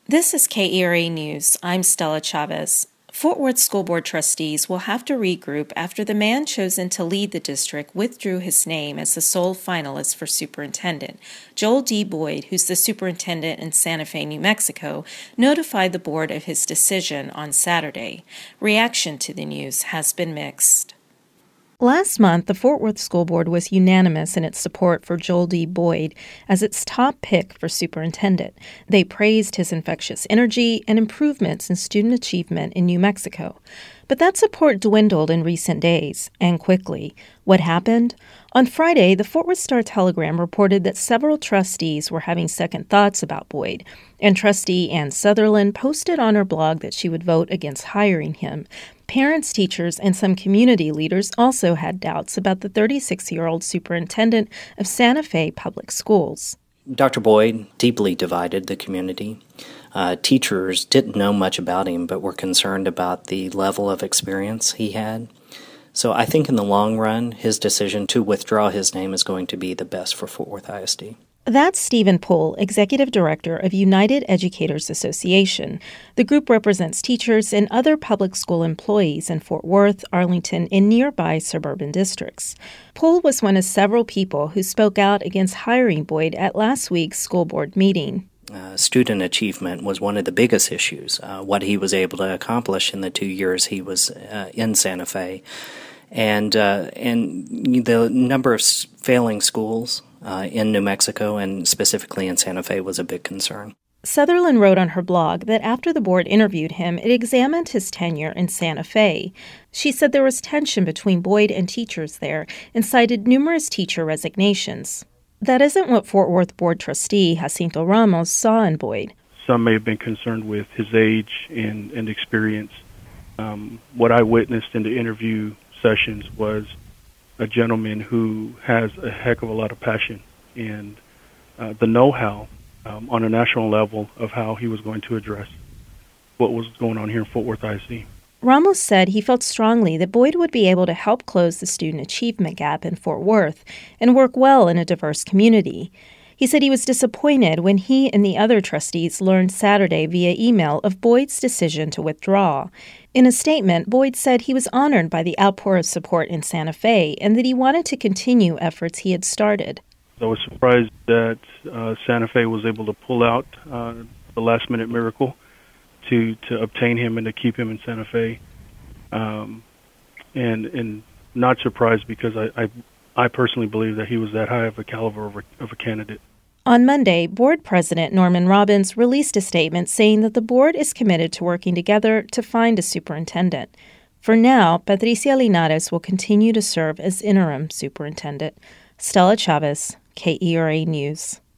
This is KERA News. I'm Stella Chavez. Fort Worth School Board trustees will have to regroup after the man chosen to lead the district withdrew his name as the sole finalist for superintendent. Joel D. Boyd, who's the superintendent in Santa Fe, New Mexico, notified the board of his decision on Saturday. Reaction to the news has been mixed. Last month, the Fort Worth School Board was unanimous in its support for Joel D. Boyd as its top pick for superintendent. They praised his infectious energy and improvements in student achievement in New Mexico. But that support dwindled in recent days, and quickly. What happened? On Friday, the Fort Worth Star-Telegram reported that several trustees were having second thoughts about Boyd, and trustee Ann Sutherland posted on her blog that she would vote against hiring him. Parents, teachers, and some community leaders also had doubts about the 36-year-old superintendent of Santa Fe Public Schools. Dr. Boyd deeply divided the community. Teachers didn't know much about him but were concerned about the level of experience he had. So I think in the long run, his decision to withdraw his name is going to be the best for Fort Worth ISD. That's Stephen Poole, Executive Director of United Educators Association. The group represents teachers and other public school employees in Fort Worth, Arlington, and nearby suburban districts. Poole was one of several people who spoke out against hiring Boyd at last week's school board meeting. Student achievement was one of the biggest issues, what he was able to accomplish in the 2 years he was in Santa Fe. And the number of failing schools in New Mexico and specifically in Santa Fe was a big concern. Sutherland wrote on her blog that after the board interviewed him, it examined his tenure in Santa Fe. She said there was tension between Boyd and teachers there and cited numerous teacher resignations. That isn't what Fort Worth Board trustee Jacinto Ramos saw in Boyd. Some may have been concerned with his age and experience. What I witnessed in the interview sessions was a gentleman who has a heck of a lot of passion and the know-how on a national level of how he was going to address what was going on here in Fort Worth ISD. Ramos said he felt strongly that Boyd would be able to help close the student achievement gap in Fort Worth and work well in a diverse community. He said he was disappointed when he and the other trustees learned Saturday via email of Boyd's decision to withdraw. In a statement, Boyd said he was honored by the outpour of support in Santa Fe and that he wanted to continue efforts he had started. I was surprised that Santa Fe was able to pull out the last-minute miracle to obtain him and to keep him in Santa Fe, and not surprised because I personally believe that he was that high of a caliber of a candidate. On Monday, board president Norman Robbins released a statement saying that the board is committed to working together to find a superintendent. For now, Patricia Linares will continue to serve as interim superintendent. Stella Chavez, KERA News.